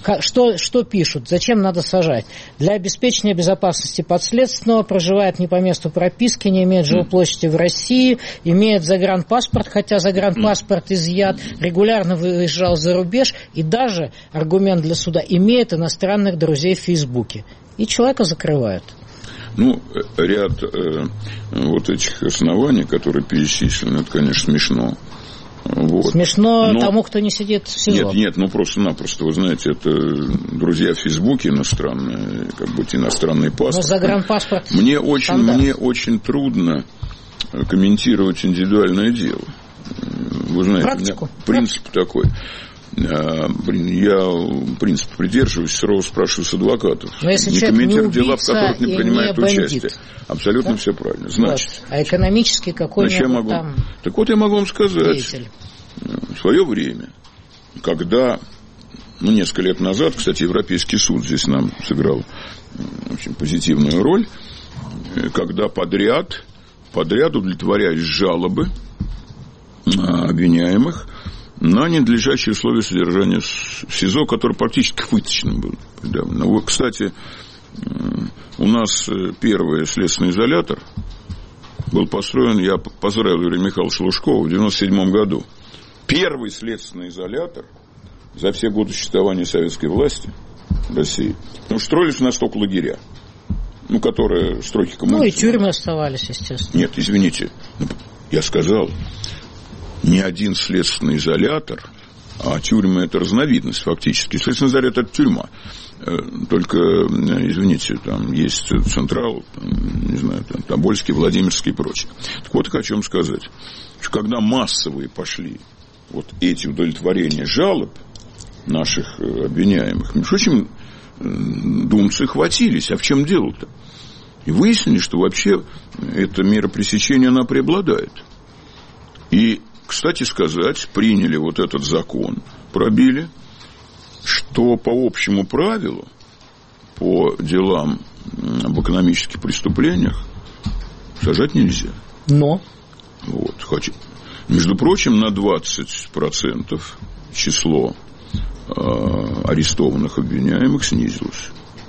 Что пишут? Зачем надо сажать? Для обеспечения безопасности подследственного, проживает не по месту прописки, не имеет жилплощади в России, имеет загранпаспорт, хотя загранпаспорт изъят, регулярно выезжал за рубеж и даже, аргумент для суда, имеет иностранных друзей в Фейсбуке. И человека закрывают. Ну, ряд вот этих оснований, которые перечислены, это, конечно, смешно. Вот. Смешно тому, кто не сидит в СИЗО. Нет, ну просто-напросто, вы знаете, это друзья в Фейсбуке иностранные, как бы иностранный паспорт. Но загранпаспорт. Мне очень трудно комментировать индивидуальное дело. Вы знаете, практику. У меня принцип такой. Я, в принципе, придерживаюсь, сразу спрашиваю с адвокатов. Не комментирую дела, в которых не принимает участие. Абсолютно все правильно. Значит, а экономически какой-нибудь там Так вот, я могу вам сказать, деятель. В свое время, когда, несколько лет назад, кстати, Европейский суд здесь нам сыграл очень позитивную роль, когда подряд удовлетворялись жалобы обвиняемых на ненадлежащие условия содержания в СИЗО, который практически выточен был. Кстати, у нас первый следственный изолятор был построен, я поздравил Юрия Михайловича Лужкова, в 1997 году. Первый следственный изолятор за все годы существования советской власти в России. Потому что строились у нас только лагеря, которые строки коммунизма. И тюрьмы оставались, естественно. Нет, извините, я сказал... Ни один следственный изолятор, а тюрьма – это разновидность фактически. Следственный изолятор – это тюрьма. Только, извините, там есть Централ, Тобольский, Владимирский и прочее. Так вот, я хочу вам сказать, что когда массовые пошли вот эти удовлетворения жалоб наших обвиняемых, между прочим, думцы хватились. А в чем дело-то? И выяснили, что вообще эта мера пресечения, она преобладает. И, кстати сказать, приняли вот этот закон, пробили, что по общему правилу, по делам об экономических преступлениях сажать нельзя. Но? Вот, между прочим, на 20% число арестованных обвиняемых снизилось.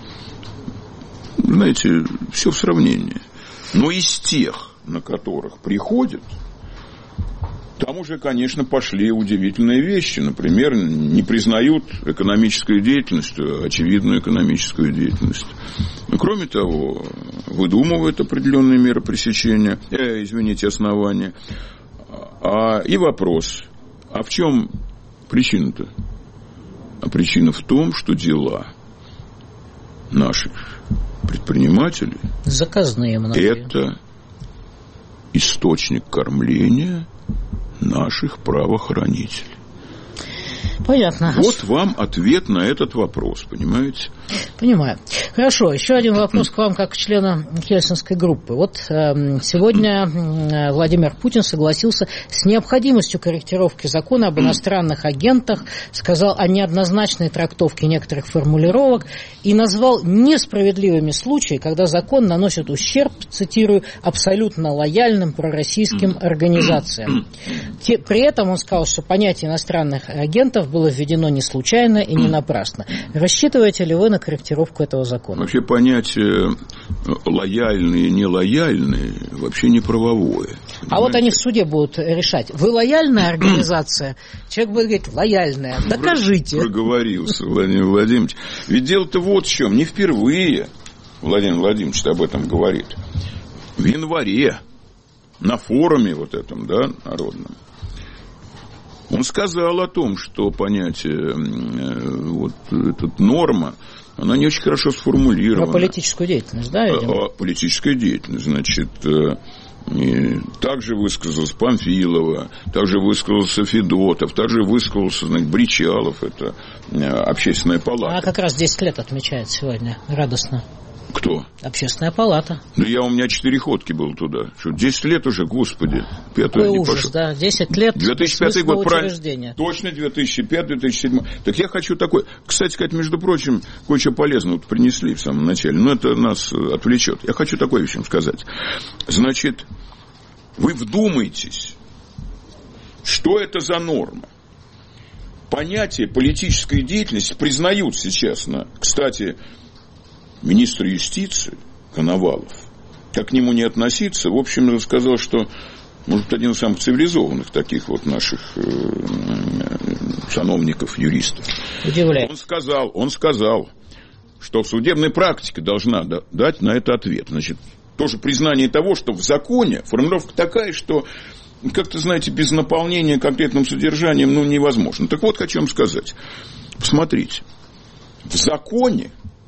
Знаете, все в сравнении. Но из тех, на которых приходят, там уже, конечно, пошли удивительные вещи. Например, не признают экономическую деятельность, очевидную экономическую деятельность. Но, кроме того, выдумывают определенные меры пресечения, основания. И вопрос, а в чем причина-то? А причина в том, что дела наших предпринимателей заказные многие. Это источник кормления наших правоохранителей. Понятно. Вот вам ответ на этот вопрос, понимаете? Понимаю. Хорошо, еще один вопрос к вам, как к члену Хельсинской группы. Вот сегодня Владимир Путин согласился с необходимостью корректировки закона об иностранных агентах, сказал о неоднозначной трактовке некоторых формулировок и назвал несправедливыми случаи, когда закон наносит ущерб, цитирую, абсолютно лояльным пророссийским организациям. При этом он сказал, что понятие иностранных агентов было введено не случайно и не напрасно. Рассчитываете ли вы на корректировку этого закона? Вообще понятие лояльные и нелояльные вообще не правовое. Понимаете? А вот они в суде будут решать. Вы лояльная организация? Человек будет говорить, лояльная. Докажите. Проговорился Владимир Владимирович. Ведь дело-то вот в чем. Не впервые Владимир Владимирович об этом говорит. В январе на форуме вот этом, да, народном, он сказал о том, что понятие, вот эта норма, она не очень хорошо сформулирована. Про политическую деятельность, да, видимо? Политическая деятельность, значит, также высказался Памфилова, также высказался Федотов, также высказался, значит, Бричалов, это Общественная палата. Она как раз 10 лет отмечает сегодня, радостно. Кто? Общественная палата. Да у меня 4 ходки было туда. Что, 10 лет уже, господи. Какой ужас, пошел. Да, 10 лет 2005 год, правильно. Точно, 2005-2007. Так я хочу такой. Кстати сказать, между прочим, кое-что полезное вот принесли в самом начале. Но это нас отвлечет. Я хочу такое вещь сказать. Значит, вы вдумайтесь, что это за норма. Понятие политической деятельности признают сейчас, кстати, министр юстиции Коновалов, как к нему не относиться, в общем, сказал, что, может быть, один из самых цивилизованных таких вот наших сановников, юристов. Удивляет. Он сказал, что судебная практика должна дать на это ответ. Значит, тоже признание того, что в законе формулировка такая, что как-то, знаете, без наполнения конкретным содержанием, невозможно. Так вот, хочу вам сказать. Посмотрите. В законе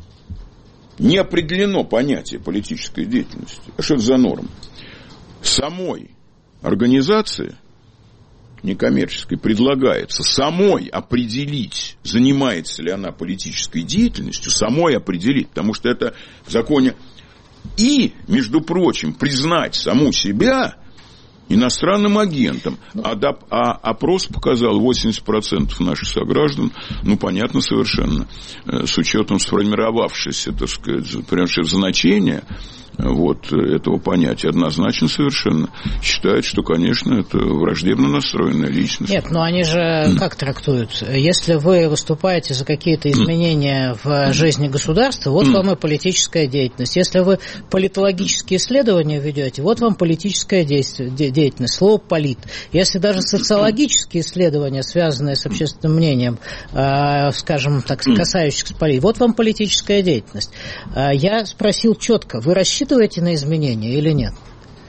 не определено понятие политической деятельности. А что это за норма? Самой организации некоммерческой предлагается самой определить, занимается ли она политической деятельностью, самой определить, потому что это в законе. И, между прочим, признать саму себя иностранным агентом. Опрос показал 80% наших сограждан, понятно совершенно, с учетом сформировавшейся, так сказать, значения вот этого понятия однозначно совершенно считают, что, конечно, это враждебно настроенная личность. Нет, они же как трактуют? Если вы выступаете за какие-то изменения в жизни государства, вот вам и политическая деятельность. Если вы политологические исследования ведете, вот вам политическая деятельность. Слово «полит». Если даже социологические исследования, связанные с общественным мнением, скажем так, касающихся политики, вот вам политическая деятельность. Я спросил четко, вы рассчитываете на изменения или нет?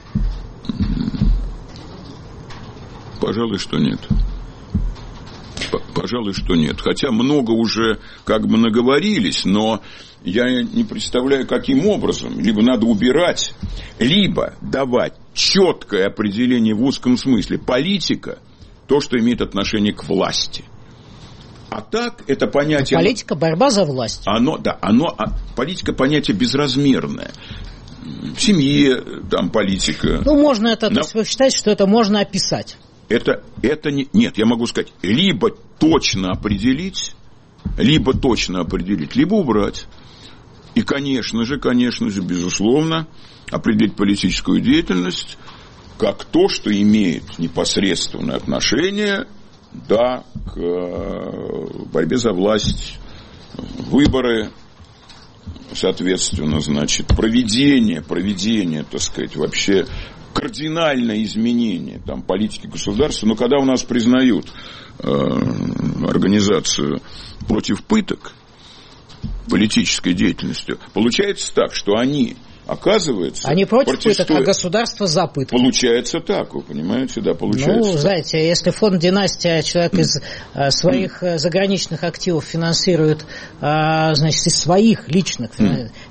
Пожалуй, что нет. Пожалуй, что нет. Хотя много уже как бы наговорились, но я не представляю, каким образом. Либо надо убирать, либо давать четкое определение в узком смысле. Политика – то, что имеет отношение к власти. А так, это понятие... Политика – борьба за власть. Политика – понятие безразмерное. В семье там политика. Можно это... То есть вы считаете, что это можно описать? Это не... Нет, я могу сказать, либо точно определить, либо убрать. И, конечно же, безусловно, определить политическую деятельность как то, что имеет непосредственное отношение, к борьбе за власть, выборы, соответственно, проведение, так сказать, вообще кардинальное изменение политики государства. Но когда у нас признают организацию против пыток политической деятельностью, получается так, что оказывается, они против пыток, а государство за пытки. Получается так, вы понимаете, да, получается. Знаете, если фонд «Династия», человек из своих заграничных активов финансирует, из своих личных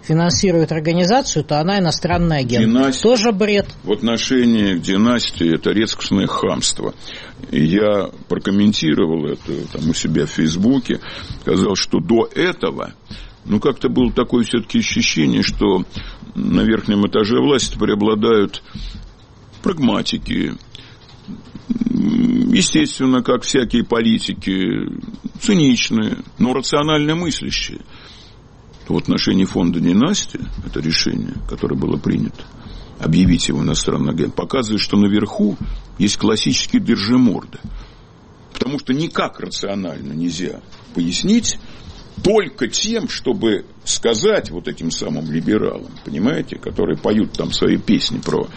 финансирует организацию, то она иностранный агент. Тоже бред. В отношении к династии это редкостное хамство. И я прокомментировал это там у себя в Фейсбуке, сказал, что до этого, как-то было такое все-таки ощущение, что на верхнем этаже власти преобладают прагматики, естественно, как всякие политики, циничные, но рационально мыслящие. В отношении фонда «Династия» это решение, которое было принято, объявить его иностранным агентом, показывает, что наверху есть классические держиморды. Потому что никак рационально нельзя пояснить только тем, чтобы сказать вот этим самым либералам, понимаете, которые поют там свои песни про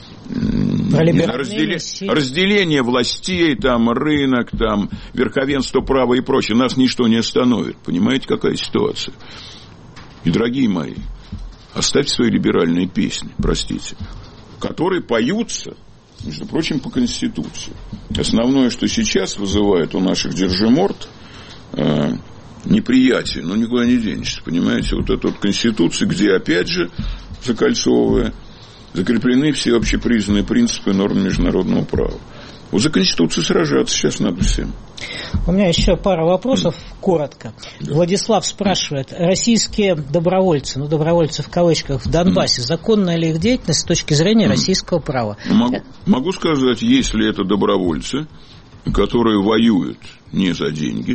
разделение властей, там, рынок, там, верховенство права и прочее. Нас ничто не остановит. Понимаете, какая ситуация? И, дорогие мои, оставьте свои либеральные песни, простите, которые поются, между прочим, по Конституции. Основное, что сейчас вызывает у наших держиморд неприятие, никуда не денешься, понимаете, вот эта вот Конституция, где, опять же, закольцовывая, закреплены все общепризнанные принципы норм международного права. Вот за Конституцию сражаться сейчас надо всем. У меня еще пара вопросов, коротко. Да. Владислав спрашивает, российские добровольцы, добровольцы в кавычках, в Донбассе, законная ли их деятельность с точки зрения российского права? Могу сказать, если это добровольцы, которые воюют не за деньги,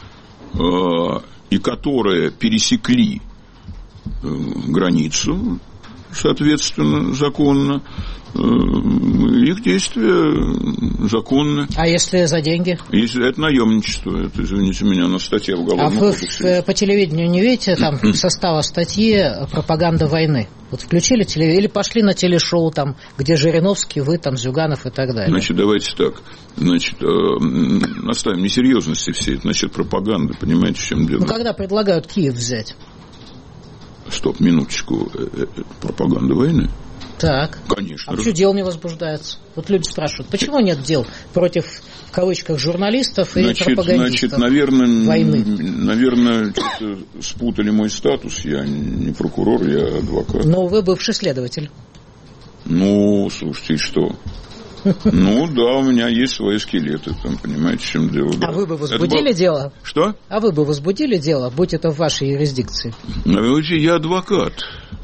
и которые пересекли границу, соответственно, законно, их действия законны. А если за деньги? Если это наемничество, это, извините меня, на статье в Уголовном кодексе. А вы по телевидению не видите там состава статьи «Пропаганда войны»? Вот включили телевизор или пошли на телешоу, там, где Жириновский, вы, там, Зюганов и так далее? Значит, давайте так. Оставим несерьезности все это насчет пропаганды, понимаете, в чем дело? Когда предлагают Киев взять? Стоп, минуточку. Пропаганда войны? Так. Конечно. А почему дело не возбуждается? Вот люди спрашивают, почему нет дел против, в кавычках, журналистов и пропагандистов войны? Наверное, спутали мой статус. Я не прокурор, я адвокат. Но вы бывший следователь. Слушайте, что? Да, у меня есть свои скелеты, там, понимаете, в чем дело. А вы бы возбудили дело? Что? А вы бы возбудили дело, будь это в вашей юрисдикции? Я адвокат.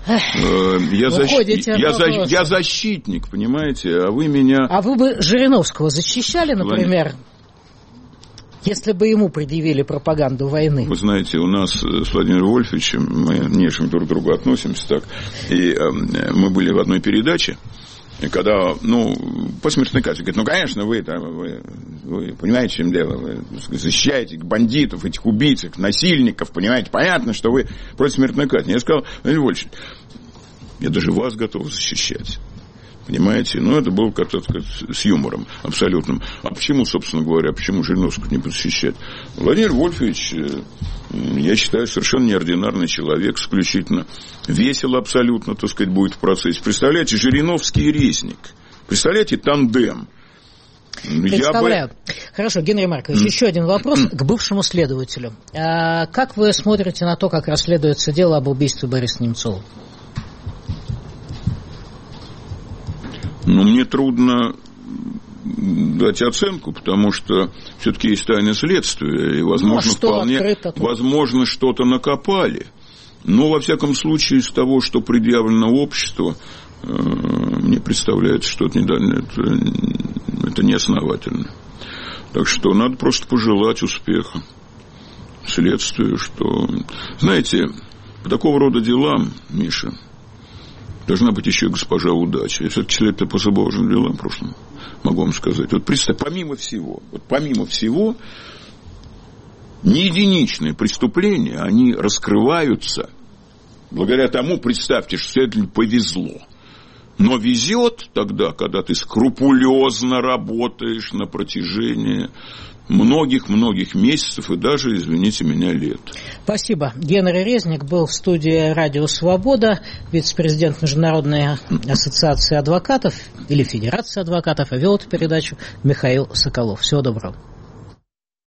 Я защитник, понимаете, а вы меня... А вы бы Жириновского защищали, например, если бы ему предъявили пропаганду войны? Вы знаете, у нас с Владимиром Вольфовичем, мы нежно друг к другу относимся так, и мы были в одной передаче, и когда, посмертной казни, говорит, конечно, вы понимаете, в чем дело, вы защищаете бандитов, этих убийц, насильников, понимаете, понятно, что вы против смертной казни. Я сказал, Владимир Вольфович, я даже вас готов защищать. Понимаете? Это было как-то с юмором абсолютным. А почему, собственно говоря, почему Жириновского не защищать? Владимир Вольфович, я считаю, совершенно неординарный человек, исключительно весело абсолютно, так сказать, будет в процессе. Представляете, Жириновский и Резник. Представляете, тандем. Представляю. Хорошо, Генрий Маркович, еще один вопрос к бывшему следователю. Как вы смотрите на то, как расследуется дело об убийстве Бориса Немцова? Мне трудно дать оценку, потому что все-таки есть тайное следствие, и, возможно, что-то накопали. Но, во всяком случае, из того, что предъявлено обществу, мне представляется, что это неосновательно. Так что надо просто пожелать успеха следствию, что... Знаете, по такого рода делам, Миша, должна быть еще госпожа удача. Я все-таки следователь по особо-важным делам в прошлом, могу вам сказать. Вот представьте, помимо всего, не единичные преступления, они раскрываются благодаря тому, представьте, что следователю повезло. Но везет тогда, когда ты скрупулезно работаешь на протяжении многих-многих месяцев и даже, извините меня, лет. Спасибо. Генрий Резник был в студии «Радио Свобода», вице-президент Международной ассоциации адвокатов или Федерации адвокатов, а вел эту передачу Михаил Соколов. Всего доброго.